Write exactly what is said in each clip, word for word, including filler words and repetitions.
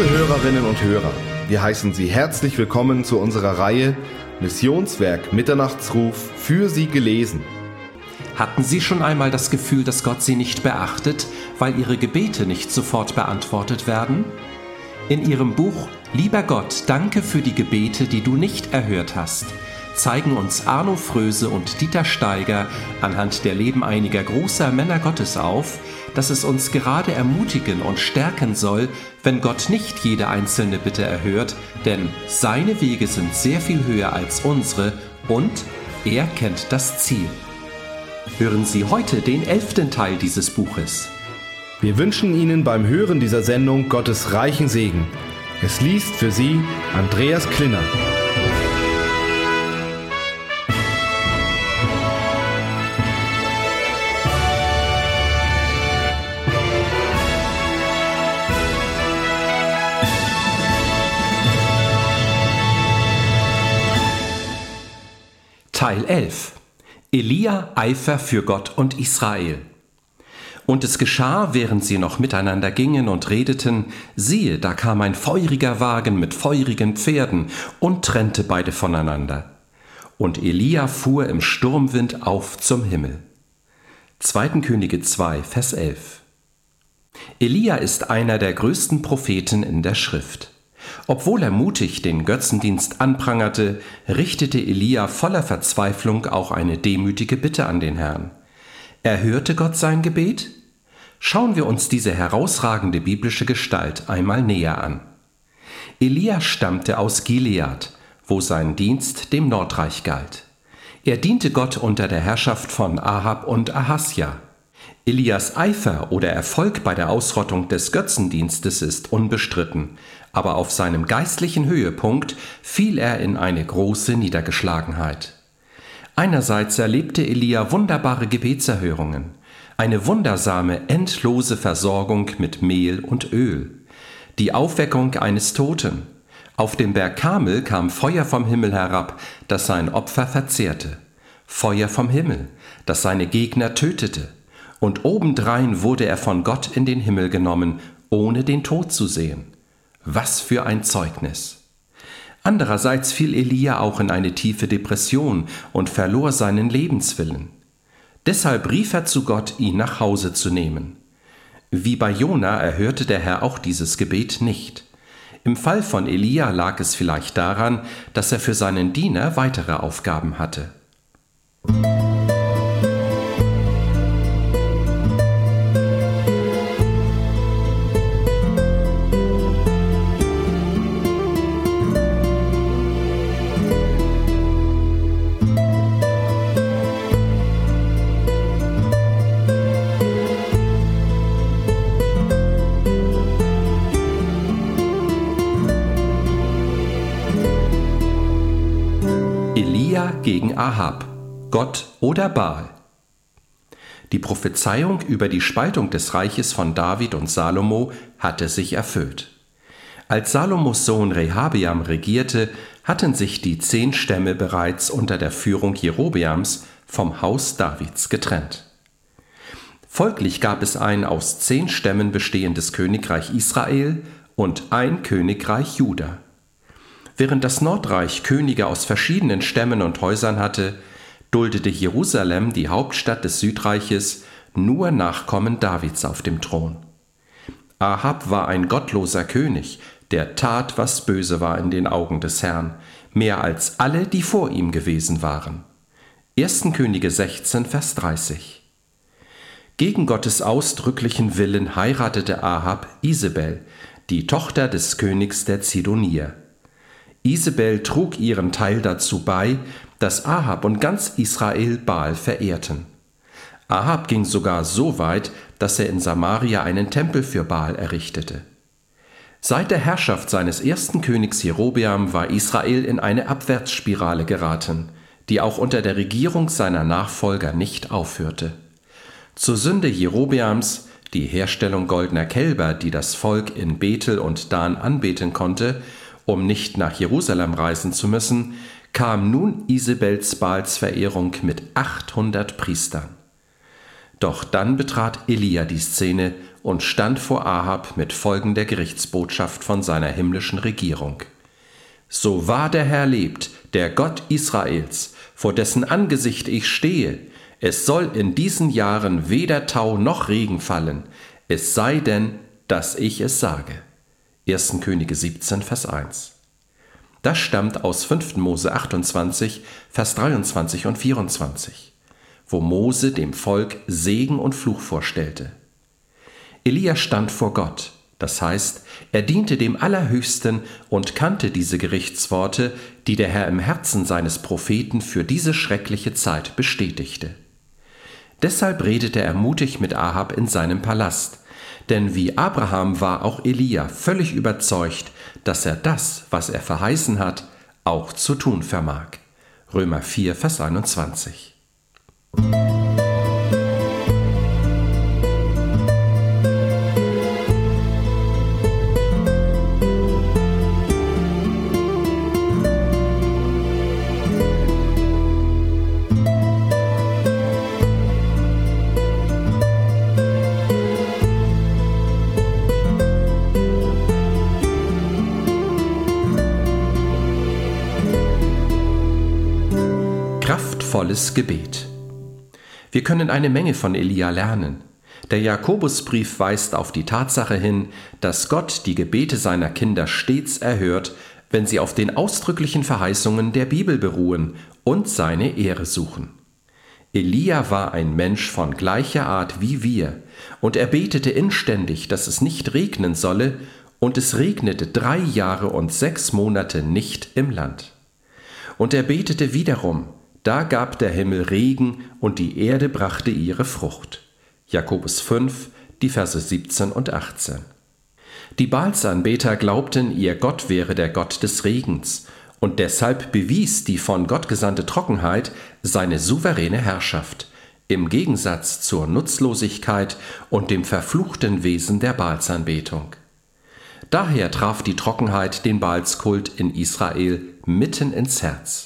Liebe Hörerinnen und Hörer, wir heißen Sie herzlich willkommen zu unserer Reihe Missionswerk Mitternachtsruf für Sie gelesen. Hatten Sie schon einmal das Gefühl, dass Gott Sie nicht beachtet, weil Ihre Gebete nicht sofort beantwortet werden? In Ihrem Buch »Lieber Gott, danke für die Gebete, die du nicht erhört hast« zeigen uns Arno Fröse und Dieter Steiger anhand der Leben einiger großer Männer Gottes auf, dass es uns gerade ermutigen und stärken soll, wenn Gott nicht jede einzelne Bitte erhört, denn seine Wege sind sehr viel höher als unsere und er kennt das Ziel. Hören Sie heute den elften Teil dieses Buches. Wir wünschen Ihnen beim Hören dieser Sendung Gottes reichen Segen. Es liest für Sie Andreas Klinner. Teil elf. Elia Eifer für Gott und Israel. Und es geschah, während sie noch miteinander gingen und redeten, siehe, da kam ein feuriger Wagen mit feurigen Pferden und trennte beide voneinander. Und Elia fuhr im Sturmwind auf zum Himmel. zweiten Könige zwei, Vers elf. Elia ist einer der größten Propheten in der Schrift. Obwohl er mutig den Götzendienst anprangerte, richtete Elia voller Verzweiflung auch eine demütige Bitte an den Herrn. Erhörte Gott sein Gebet? Schauen wir uns diese herausragende biblische Gestalt einmal näher an. Elia stammte aus Gilead, wo sein Dienst dem Nordreich galt. Er diente Gott unter der Herrschaft von Ahab und Ahasja. Elias Eifer oder Erfolg bei der Ausrottung des Götzendienstes ist unbestritten, aber auf seinem geistlichen Höhepunkt fiel er in eine große Niedergeschlagenheit. Einerseits erlebte Elia wunderbare Gebetserhörungen, eine wundersame, endlose Versorgung mit Mehl und Öl, die Aufweckung eines Toten. Auf dem Berg Karmel kam Feuer vom Himmel herab, das sein Opfer verzehrte. Feuer vom Himmel, das seine Gegner tötete. Und obendrein wurde er von Gott in den Himmel genommen, ohne den Tod zu sehen. Was für ein Zeugnis! Andererseits fiel Elia auch in eine tiefe Depression und verlor seinen Lebenswillen. Deshalb rief er zu Gott, ihn nach Hause zu nehmen. Wie bei Jona erhörte der Herr auch dieses Gebet nicht. Im Fall von Elia lag es vielleicht daran, dass er für seinen Diener weitere Aufgaben hatte. Elia gegen Ahab, Gott oder Baal. Die Prophezeiung über die Spaltung des Reiches von David und Salomo hatte sich erfüllt. Als Salomos Sohn Rehabeam regierte, hatten sich die zehn Stämme bereits unter der Führung Jerobeams vom Haus Davids getrennt. Folglich gab es ein aus zehn Stämmen bestehendes Königreich Israel und ein Königreich Juda. Während das Nordreich Könige aus verschiedenen Stämmen und Häusern hatte, duldete Jerusalem, die Hauptstadt des Südreiches, nur Nachkommen Davids auf dem Thron. Ahab war ein gottloser König, der tat, was böse war in den Augen des Herrn, mehr als alle, die vor ihm gewesen waren. ersten Könige sechzehn, Vers dreißig. Gegen Gottes ausdrücklichen Willen heiratete Ahab Isabel, die Tochter des Königs der Zidonier. Isabel trug ihren Teil dazu bei, dass Ahab und ganz Israel Baal verehrten. Ahab ging sogar so weit, dass er in Samaria einen Tempel für Baal errichtete. Seit der Herrschaft seines ersten Königs Jerobeam war Israel in eine Abwärtsspirale geraten, die auch unter der Regierung seiner Nachfolger nicht aufhörte. Zur Sünde Jerobeams, die Herstellung goldener Kälber, die das Volk in Bethel und Dan anbeten konnte, um nicht nach Jerusalem reisen zu müssen, kam nun Isabels Baalsverehrung mit achthundert Priestern. Doch dann betrat Elia die Szene und stand vor Ahab mit folgender Gerichtsbotschaft von seiner himmlischen Regierung. So wahr der Herr lebt, der Gott Israels, vor dessen Angesicht ich stehe, es soll in diesen Jahren weder Tau noch Regen fallen, es sei denn, dass ich es sage. erster Könige siebzehn, Vers eins. Das stammt aus fünfter Mose achtundzwanzig, Vers dreiundzwanzig und vierundzwanzig, wo Mose dem Volk Segen und Fluch vorstellte. Elia stand vor Gott, das heißt, er diente dem Allerhöchsten und kannte diese Gerichtsworte, die der Herr im Herzen seines Propheten für diese schreckliche Zeit bestätigte. Deshalb redete er mutig mit Ahab in seinem Palast, denn wie Abraham war auch Elia völlig überzeugt, dass er das, was er verheißen hat, auch zu tun vermag. Römer vier, Vers einundzwanzig. Kraftvolles Gebet. Wir können eine Menge von Elia lernen. Der Jakobusbrief weist auf die Tatsache hin, dass Gott die Gebete seiner Kinder stets erhört, wenn sie auf den ausdrücklichen Verheißungen der Bibel beruhen und seine Ehre suchen. Elia war ein Mensch von gleicher Art wie wir, und er betete inständig, dass es nicht regnen solle, und es regnete drei Jahre und sechs Monate nicht im Land. Und er betete wiederum, da gab der Himmel Regen und die Erde brachte ihre Frucht. Jakobus fünf, die Verse siebzehn und achtzehn. Die Baalsanbeter glaubten, ihr Gott wäre der Gott des Regens, und deshalb bewies die von Gott gesandte Trockenheit seine souveräne Herrschaft, im Gegensatz zur Nutzlosigkeit und dem verfluchten Wesen der Baalsanbetung. Daher traf die Trockenheit den Baalskult in Israel mitten ins Herz.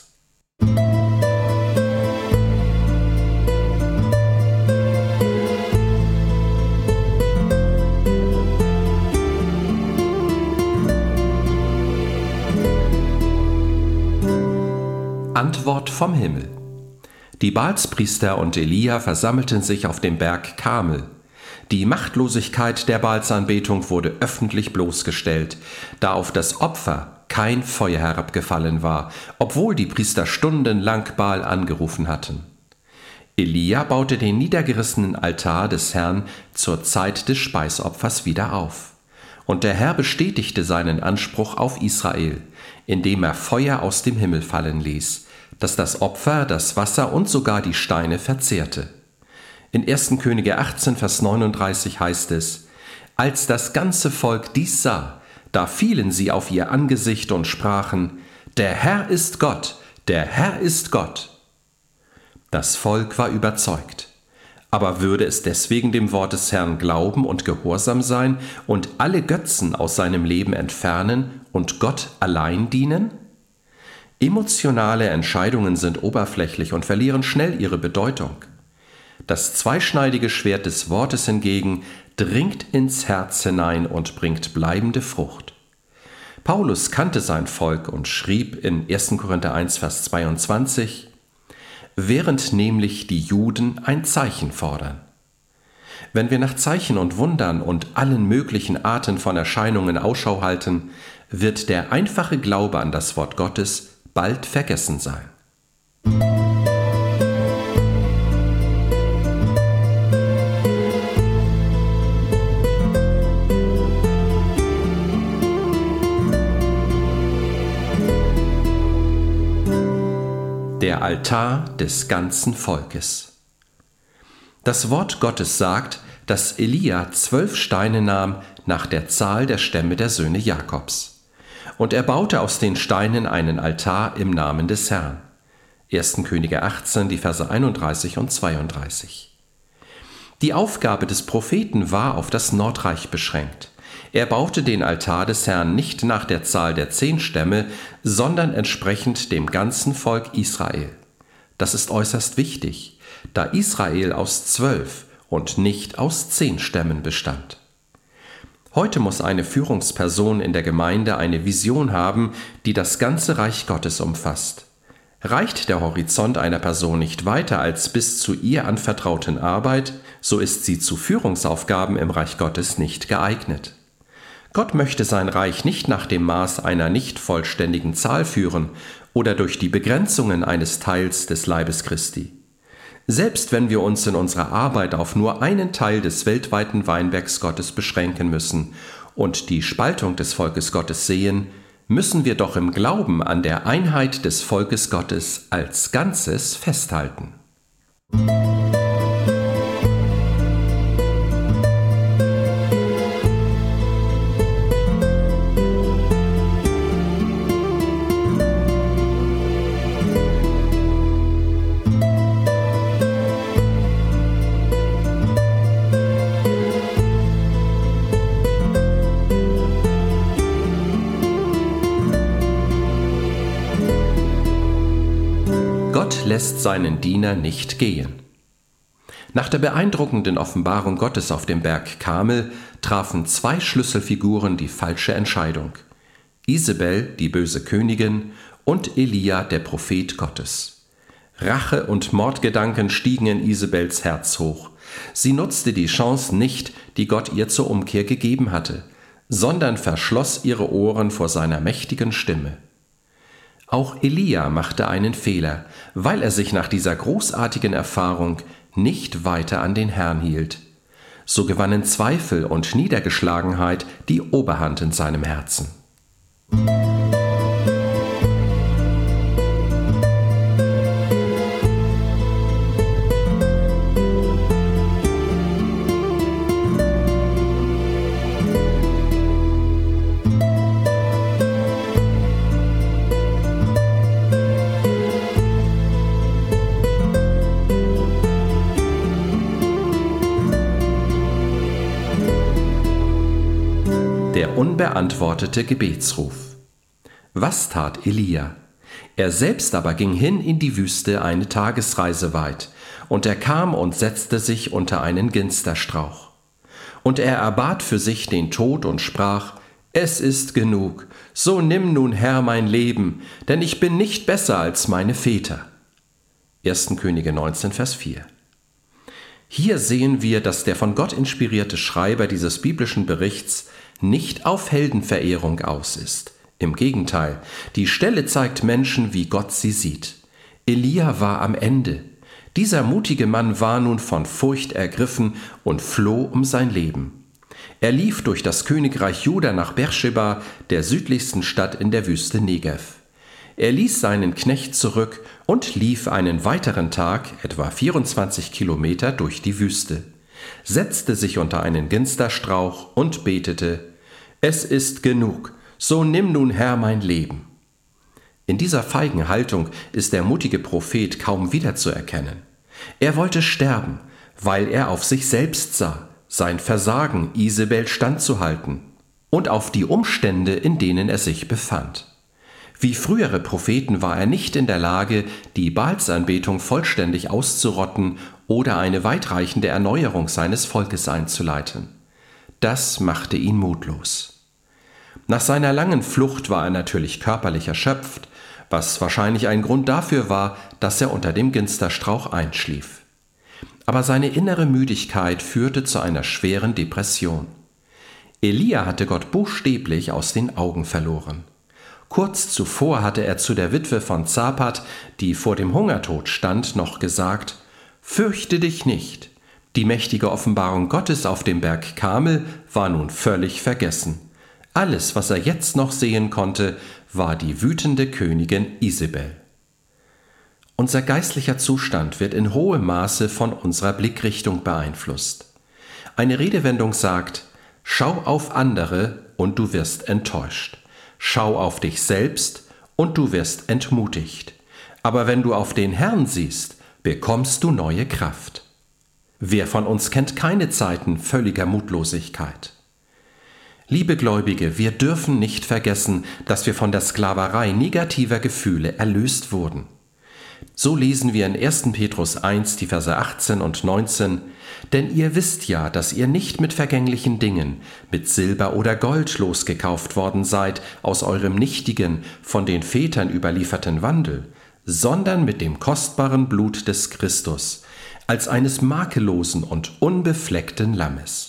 Antwort vom Himmel. Die Baalspriester und Elia versammelten sich auf dem Berg Karmel. Die Machtlosigkeit der Baalsanbetung wurde öffentlich bloßgestellt, da auf das Opfer kein Feuer herabgefallen war, obwohl die Priester stundenlang Baal angerufen hatten. Elia baute den niedergerissenen Altar des Herrn zur Zeit des Speisopfers wieder auf. Und der Herr bestätigte seinen Anspruch auf Israel, indem er Feuer aus dem Himmel fallen ließ, das das Opfer, das Wasser und sogar die Steine verzehrte. In erster Könige achtzehn, Vers neununddreißig heißt es: Als das ganze Volk dies sah, da fielen sie auf ihr Angesicht und sprachen: Der Herr ist Gott, der Herr ist Gott. Das Volk war überzeugt. Aber würde es deswegen dem Wort des Herrn glauben und gehorsam sein und alle Götzen aus seinem Leben entfernen und Gott allein dienen? Emotionale Entscheidungen sind oberflächlich und verlieren schnell ihre Bedeutung. Das zweischneidige Schwert des Wortes hingegen dringt ins Herz hinein und bringt bleibende Frucht. Paulus kannte sein Volk und schrieb in erster Korinther eins, Vers zweiundzwanzig: Während nämlich die Juden ein Zeichen fordern. Wenn wir nach Zeichen und Wundern und allen möglichen Arten von Erscheinungen Ausschau halten, wird der einfache Glaube an das Wort Gottes bald vergessen sein. Der Altar des ganzen Volkes. Das Wort Gottes sagt, dass Elia zwölf Steine nahm nach der Zahl der Stämme der Söhne Jakobs. Und er baute aus den Steinen einen Altar im Namen des Herrn. erster Könige achtzehn, die Verse einunddreißig und zweiunddreißig. Die Aufgabe des Propheten war auf das Nordreich beschränkt. Er baute den Altar des Herrn nicht nach der Zahl der zehn Stämme, sondern entsprechend dem ganzen Volk Israel. Das ist äußerst wichtig, da Israel aus zwölf und nicht aus zehn Stämmen bestand. Heute muss eine Führungsperson in der Gemeinde eine Vision haben, die das ganze Reich Gottes umfasst. Reicht der Horizont einer Person nicht weiter als bis zu ihr anvertrauten Arbeit, so ist sie zu Führungsaufgaben im Reich Gottes nicht geeignet. Gott möchte sein Reich nicht nach dem Maß einer nicht vollständigen Zahl führen oder durch die Begrenzungen eines Teils des Leibes Christi. Selbst wenn wir uns in unserer Arbeit auf nur einen Teil des weltweiten Weinbergs Gottes beschränken müssen und die Spaltung des Volkes Gottes sehen, müssen wir doch im Glauben an der Einheit des Volkes Gottes als Ganzes festhalten. Gott lässt seinen Diener nicht gehen. Nach der beeindruckenden Offenbarung Gottes auf dem Berg Karmel trafen zwei Schlüsselfiguren die falsche Entscheidung: Isabel, die böse Königin, und Elia, der Prophet Gottes. Rache und Mordgedanken stiegen in Isabels Herz hoch. Sie nutzte die Chance nicht, die Gott ihr zur Umkehr gegeben hatte, sondern verschloss ihre Ohren vor seiner mächtigen Stimme. Auch Elia machte einen Fehler, weil er sich nach dieser großartigen Erfahrung nicht weiter an den Herrn hielt. So gewannen Zweifel und Niedergeschlagenheit die Oberhand in seinem Herzen. Der unbeantwortete Gebetsruf. Was tat Elia? Er selbst aber ging hin in die Wüste eine Tagesreise weit, und er kam und setzte sich unter einen Ginsterstrauch. Und er erbat für sich den Tod und sprach: Es ist genug, so nimm nun, Herr, mein Leben, denn ich bin nicht besser als meine Väter. erster Könige neunzehn, Vers vier. Hier sehen wir, dass der von Gott inspirierte Schreiber dieses biblischen Berichts nicht auf Heldenverehrung aus ist. Im Gegenteil, die Stelle zeigt Menschen, wie Gott sie sieht. Elia war am Ende. Dieser mutige Mann war nun von Furcht ergriffen und floh um sein Leben. Er lief durch das Königreich Juda nach Beerscheba, der südlichsten Stadt in der Wüste Negev. Er ließ seinen Knecht zurück und lief einen weiteren Tag, etwa vierundzwanzig Kilometer, durch die Wüste, setzte sich unter einen Ginsterstrauch und betete: Es ist genug, so nimm nun, Herr, mein Leben. In dieser feigen Haltung ist der mutige Prophet kaum wiederzuerkennen. Er wollte sterben, weil er auf sich selbst sah, sein Versagen, Isabel standzuhalten, und auf die Umstände, in denen er sich befand. Wie frühere Propheten war er nicht in der Lage, die Baalsanbetung vollständig auszurotten oder eine weitreichende Erneuerung seines Volkes einzuleiten. Das machte ihn mutlos. Nach seiner langen Flucht war er natürlich körperlich erschöpft, was wahrscheinlich ein Grund dafür war, dass er unter dem Ginsterstrauch einschlief. Aber seine innere Müdigkeit führte zu einer schweren Depression. Elia hatte Gott buchstäblich aus den Augen verloren. Kurz zuvor hatte er zu der Witwe von Zapat, die vor dem Hungertod stand, noch gesagt: Fürchte dich nicht. Die mächtige Offenbarung Gottes auf dem Berg Karmel war nun völlig vergessen. Alles, was er jetzt noch sehen konnte, war die wütende Königin Isabel. Unser geistlicher Zustand wird in hohem Maße von unserer Blickrichtung beeinflusst. Eine Redewendung sagt: Schau auf andere und du wirst enttäuscht. Schau auf dich selbst und du wirst entmutigt. Aber wenn du auf den Herrn siehst, bekommst du neue Kraft. Wer von uns kennt keine Zeiten völliger Mutlosigkeit? Liebe Gläubige, wir dürfen nicht vergessen, dass wir von der Sklaverei negativer Gefühle erlöst wurden. So lesen wir in ersten Petrus eins, die Verse achtzehn und neunzehn, »Denn ihr wisst ja, dass ihr nicht mit vergänglichen Dingen, mit Silber oder Gold losgekauft worden seid aus eurem nichtigen, von den Vätern überlieferten Wandel, sondern mit dem kostbaren Blut des Christus, als eines makellosen und unbefleckten Lammes.«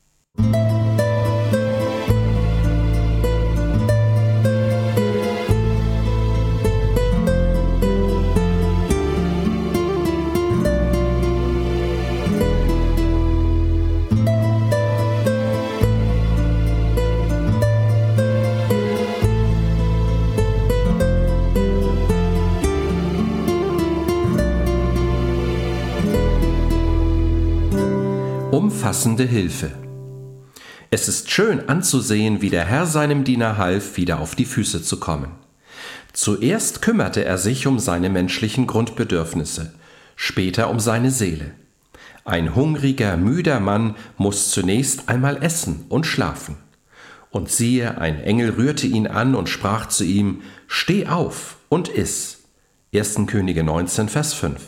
Umfassende Hilfe. Es ist schön anzusehen, wie der Herr seinem Diener half, wieder auf die Füße zu kommen. Zuerst kümmerte er sich um seine menschlichen Grundbedürfnisse, später um seine Seele. Ein hungriger, müder Mann muss zunächst einmal essen und schlafen. Und siehe, ein Engel rührte ihn an und sprach zu ihm: »Steh auf und iss.« erster Könige neunzehn, Vers fünf.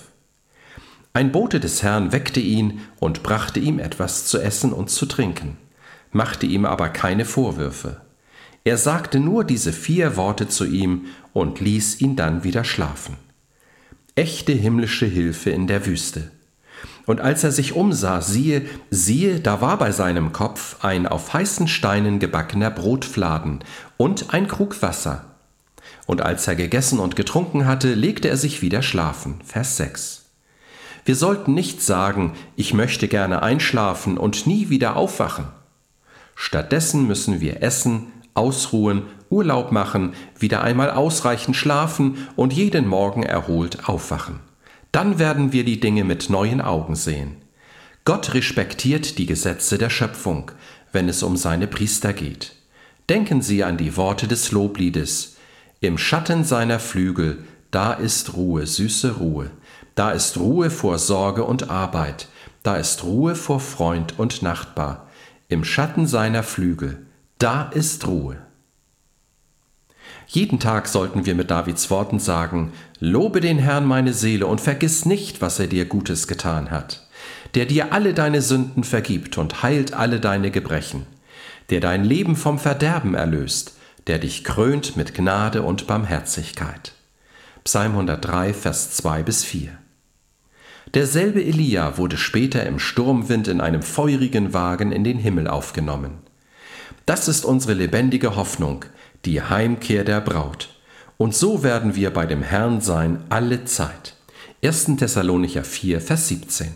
Ein Bote des Herrn weckte ihn und brachte ihm etwas zu essen und zu trinken, machte ihm aber keine Vorwürfe. Er sagte nur diese vier Worte zu ihm und ließ ihn dann wieder schlafen. Echte himmlische Hilfe in der Wüste. Und als er sich umsah, siehe, siehe, da war bei seinem Kopf ein auf heißen Steinen gebackener Brotfladen und ein Krug Wasser. Und als er gegessen und getrunken hatte, legte er sich wieder schlafen. Vers sechs. Wir sollten nicht sagen, ich möchte gerne einschlafen und nie wieder aufwachen. Stattdessen müssen wir essen, ausruhen, Urlaub machen, wieder einmal ausreichend schlafen und jeden Morgen erholt aufwachen. Dann werden wir die Dinge mit neuen Augen sehen. Gott respektiert die Gesetze der Schöpfung, wenn es um seine Priester geht. Denken Sie an die Worte des Lobliedes: Im Schatten seiner Flügel, da ist Ruhe, süße Ruhe. Da ist Ruhe vor Sorge und Arbeit, da ist Ruhe vor Freund und Nachbar. Im Schatten seiner Flügel, da ist Ruhe. Jeden Tag sollten wir mit Davids Worten sagen: Lobe den Herrn, meine Seele, und vergiss nicht, was er dir Gutes getan hat, der dir alle deine Sünden vergibt und heilt alle deine Gebrechen, der dein Leben vom Verderben erlöst, der dich krönt mit Gnade und Barmherzigkeit. Psalm hundertdrei, Vers zwei bis vier. Derselbe Elia wurde später im Sturmwind in einem feurigen Wagen in den Himmel aufgenommen. Das ist unsere lebendige Hoffnung, die Heimkehr der Braut. Und so werden wir bei dem Herrn sein alle Zeit. erster Thessalonicher vier, Vers siebzehn.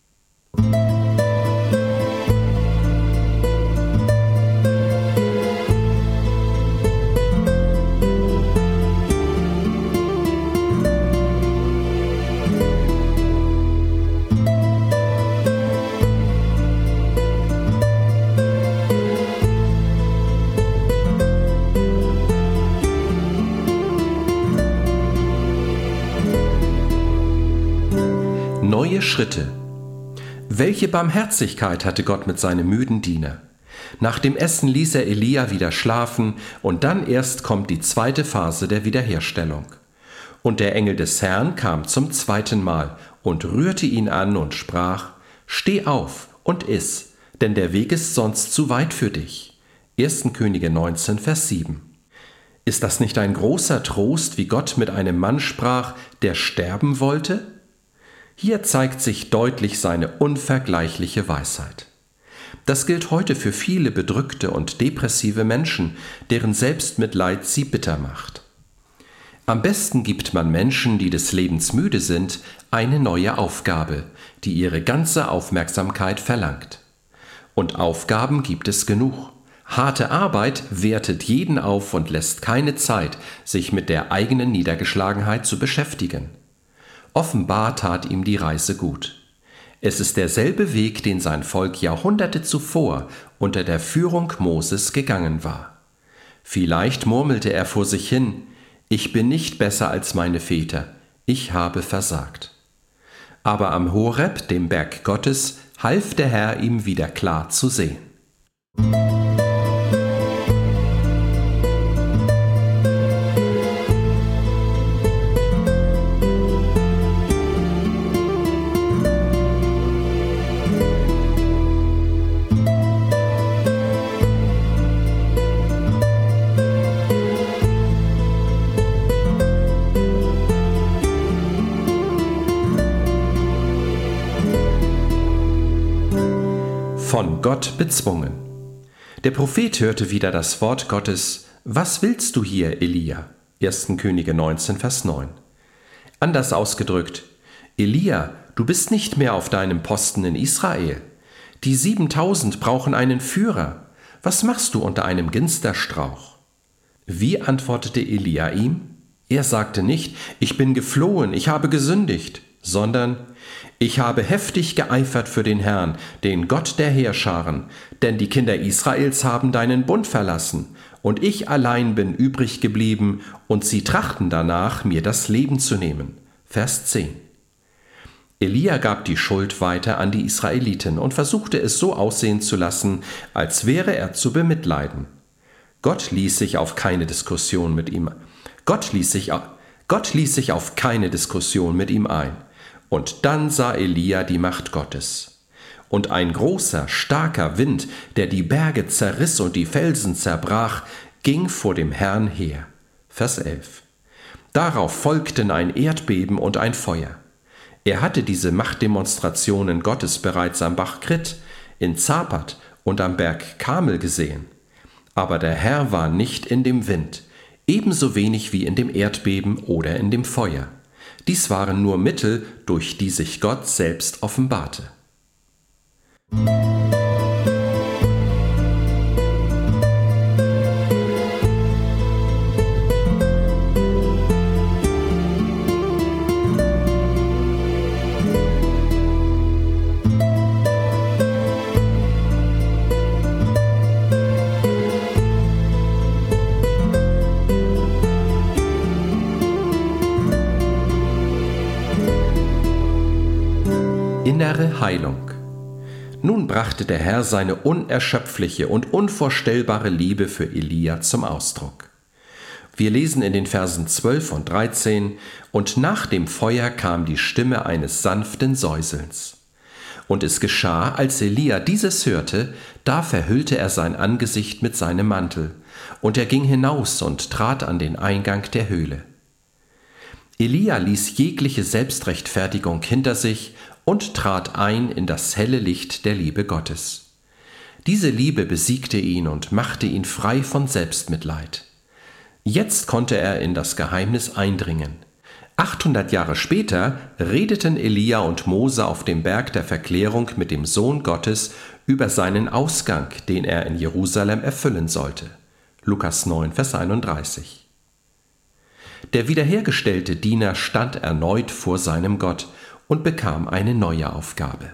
Neue Schritte. Welche Barmherzigkeit hatte Gott mit seinem müden Diener? Nach dem Essen ließ er Elia wieder schlafen, und dann erst kommt die zweite Phase der Wiederherstellung. Und der Engel des Herrn kam zum zweiten Mal und rührte ihn an und sprach: Steh auf und iss, denn der Weg ist sonst zu weit für dich. erster Könige neunzehn, Vers sieben. Ist das nicht ein großer Trost, wie Gott mit einem Mann sprach, der sterben wollte? Hier zeigt sich deutlich seine unvergleichliche Weisheit. Das gilt heute für viele bedrückte und depressive Menschen, deren Selbstmitleid sie bitter macht. Am besten gibt man Menschen, die des Lebens müde sind, eine neue Aufgabe, die ihre ganze Aufmerksamkeit verlangt. Und Aufgaben gibt es genug. Harte Arbeit wertet jeden auf und lässt keine Zeit, sich mit der eigenen Niedergeschlagenheit zu beschäftigen. Offenbar tat ihm die Reise gut. Es ist derselbe Weg, den sein Volk Jahrhunderte zuvor unter der Führung Moses gegangen war. Vielleicht murmelte er vor sich hin: Ich bin nicht besser als meine Väter, ich habe versagt. Aber am Horeb, dem Berg Gottes, half der Herr ihm wieder klar zu sehen. von Gott bezwungen. Der Prophet hörte wieder das Wort Gottes: Was willst du hier, Elia? erster Könige neunzehn, Vers neun. Anders ausgedrückt: Elia, du bist nicht mehr auf deinem Posten in Israel. Die siebentausend brauchen einen Führer. Was machst du unter einem Ginsterstrauch? Wie antwortete Elia ihm? Er sagte nicht: Ich bin geflohen, ich habe gesündigt, sondern: Ich habe heftig geeifert für den Herrn, den Gott der Heerscharen, denn die Kinder Israels haben deinen Bund verlassen, und ich allein bin übrig geblieben, und sie trachten danach, mir das Leben zu nehmen. Vers zehn. Elia gab die Schuld weiter an die Israeliten und versuchte es so aussehen zu lassen, als wäre er zu bemitleiden. Gott ließ sich auf keine Diskussion mit ihm. Gott ließ sich, Gott ließ sich auf keine Diskussion mit ihm ein. Und dann sah Elia die Macht Gottes. Und ein großer, starker Wind, der die Berge zerriss und die Felsen zerbrach, ging vor dem Herrn her. Vers elf. Darauf folgten ein Erdbeben und ein Feuer. Er hatte diese Machtdemonstrationen Gottes bereits am Bach Krit, in Zapat und am Berg Karmel gesehen. Aber der Herr war nicht in dem Wind, ebenso wenig wie in dem Erdbeben oder in dem Feuer. Dies waren nur Mittel, durch die sich Gott selbst offenbarte. Innere Heilung. Nun brachte der Herr seine unerschöpfliche und unvorstellbare Liebe für Elia zum Ausdruck. Wir lesen in den Versen zwölf und dreizehn: Und nach dem Feuer kam die Stimme eines sanften Säuselns. Und es geschah, als Elia dieses hörte, da verhüllte er sein Angesicht mit seinem Mantel, und er ging hinaus und trat an den Eingang der Höhle. Elia ließ jegliche Selbstrechtfertigung hinter sich und trat ein in das helle Licht der Liebe Gottes. Diese Liebe besiegte ihn und machte ihn frei von Selbstmitleid. Jetzt konnte er in das Geheimnis eindringen. achthundert Jahre später redeten Elia und Mose auf dem Berg der Verklärung mit dem Sohn Gottes über seinen Ausgang, den er in Jerusalem erfüllen sollte. Lukas neun, Vers einunddreißig. Der wiederhergestellte Diener stand erneut vor seinem Gott und bekam eine neue Aufgabe.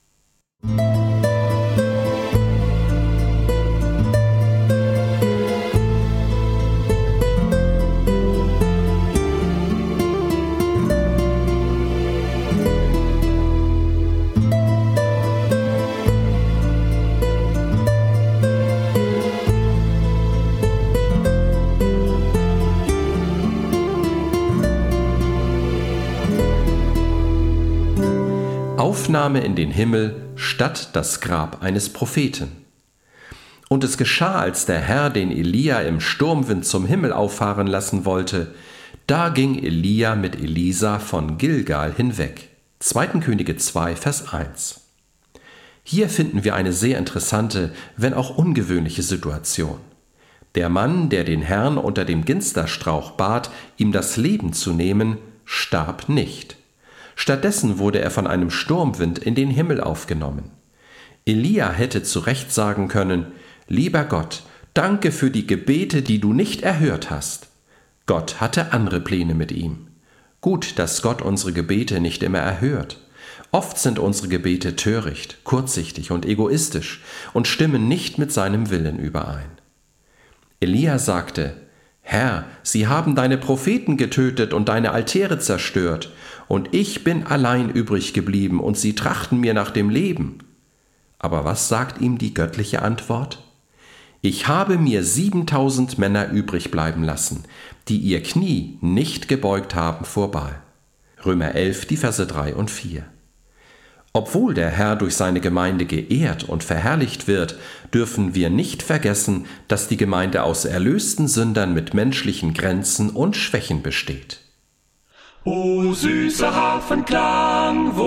Aufnahme in den Himmel statt das Grab eines Propheten. Und es geschah, als der Herr den Elia im Sturmwind zum Himmel auffahren lassen wollte, da ging Elia mit Elisa von Gilgal hinweg. zweiter Könige zwei, Vers eins. Hier finden wir eine sehr interessante, wenn auch ungewöhnliche Situation. Der Mann, der den Herrn unter dem Ginsterstrauch bat, ihm das Leben zu nehmen, starb nicht. Stattdessen wurde er von einem Sturmwind in den Himmel aufgenommen. Elia hätte zu Recht sagen können: Lieber Gott, danke für die Gebete, die du nicht erhört hast. Gott hatte andere Pläne mit ihm. Gut, dass Gott unsere Gebete nicht immer erhört. Oft sind unsere Gebete töricht, kurzsichtig und egoistisch und stimmen nicht mit seinem Willen überein. Elia sagte: Herr, sie haben deine Propheten getötet und deine Altäre zerstört, und ich bin allein übrig geblieben, und sie trachten mir nach dem Leben. Aber was sagt ihm die göttliche Antwort? Ich habe mir siebentausend Männer übrig bleiben lassen, die ihr Knie nicht gebeugt haben vor Baal. Römer elf, die Verse drei und vier. Obwohl der Herr durch seine Gemeinde geehrt und verherrlicht wird, dürfen wir nicht vergessen, dass die Gemeinde aus erlösten Sündern mit menschlichen Grenzen und Schwächen besteht. O süßer Hafenklang, wo Gott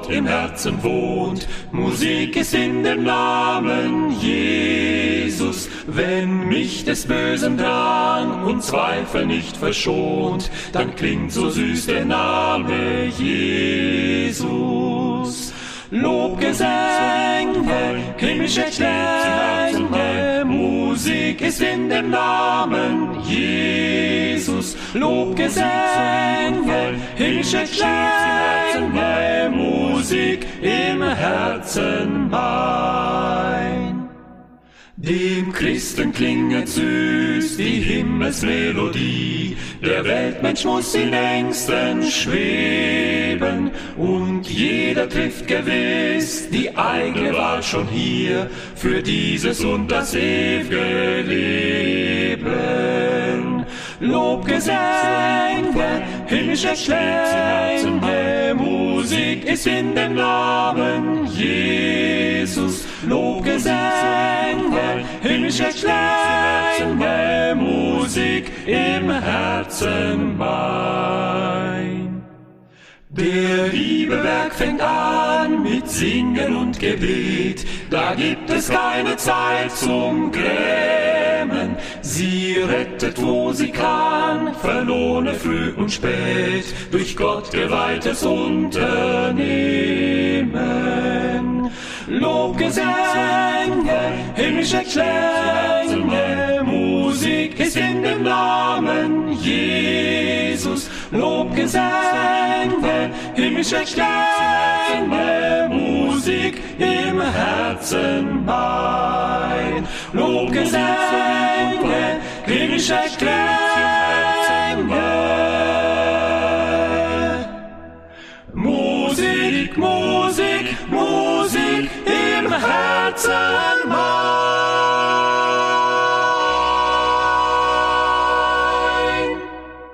Gott im Herzen wohnt. Musik ist in dem Namen Jesus, wenn mich des Bösen Drang und Zweifel nicht verschont, dann klingt so süß der Name Jesus. Lobgesänge, himmlische Klänge, Musik ist in dem Namen Jesus. Lobgesänge, himmlische Klänge, Musik im Herzen mein. Dem Christen klinget süß die Himmelsmelodie, der Weltmensch muss in Ängsten schweben, und jeder trifft gewiss die eigene Wahl schon hier für dieses und das ewige Leben. Lobgesänge, himmlische Klänge, Musik ist in dem Namen Jesus. Lobgesänge, himmlische Klänge, Musik im Herzen mein. Der liebe Werk fängt an mit Singen und Gebet, da gibt es keine Zeit zum Grämen. Sie rettet, wo sie kann, verlohne früh und spät, durch Gott geweihtes Unternehmen. Lobgesänge, himmlische Klänge, Musik ist in dem Namen Jesus. Lobgesänge, himmlische Klänge, Musik im Herzen mein. Lobgesänge, himmlische Klänge, Musik, Musik, Musik im Herzen mein.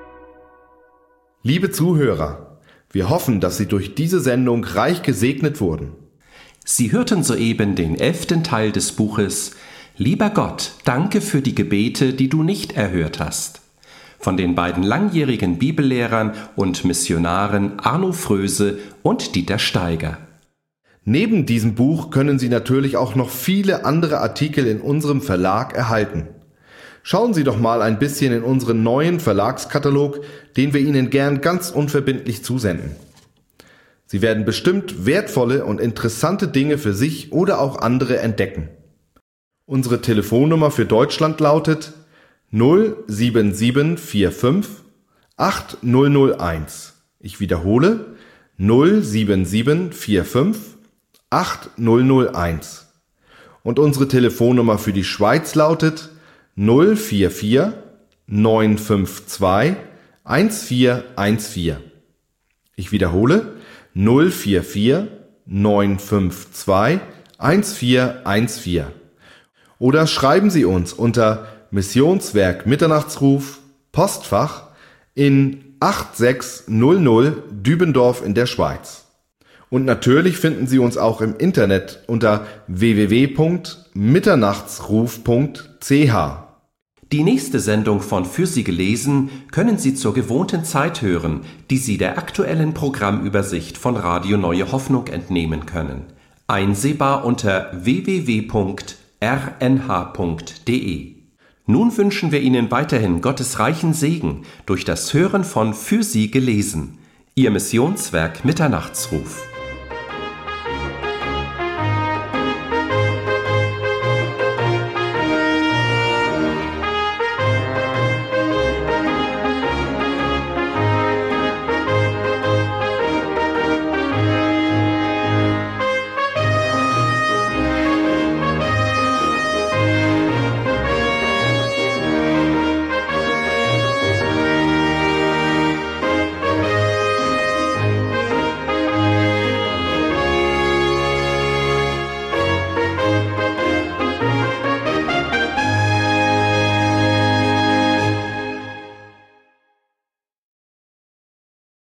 Liebe Zuhörer, wir hoffen, dass Sie durch diese Sendung reich gesegnet wurden. Sie hörten soeben den elften Teil des Buches »Lieber Gott, danke für die Gebete, die du nicht erhört hast« von den beiden langjährigen Bibellehrern und Missionaren Arno Fröse und Dieter Steiger. Neben diesem Buch können Sie natürlich auch noch viele andere Artikel in unserem Verlag erhalten. Schauen Sie doch mal ein bisschen in unseren neuen Verlagskatalog, den wir Ihnen gern ganz unverbindlich zusenden. Sie werden bestimmt wertvolle und interessante Dinge für sich oder auch andere entdecken. Unsere Telefonnummer für Deutschland lautet null sieben sieben vier fünf acht null null eins. Ich wiederhole null sieben sieben vier fünf acht null null eins. Und unsere Telefonnummer für die Schweiz lautet null vier vier neun fünf zwei eins vier eins vier. Ich wiederhole null vier vier neun fünf zwei eins vier eins vier. Oder schreiben Sie uns unter Missionswerk Mitternachtsruf, Postfach in acht sechs null null Dübendorf in der Schweiz. Und natürlich finden Sie uns auch im Internet unter w w w punkt mitternachtsruf punkt c h. Die nächste Sendung von Für Sie gelesen können Sie zur gewohnten Zeit hören, die Sie der aktuellen Programmübersicht von Radio Neue Hoffnung entnehmen können. Einsehbar unter w w w punkt r n h punkt d e. Nun wünschen wir Ihnen weiterhin Gottes reichen Segen durch das Hören von Für Sie gelesen. Ihr Missionswerk Mitternachtsruf.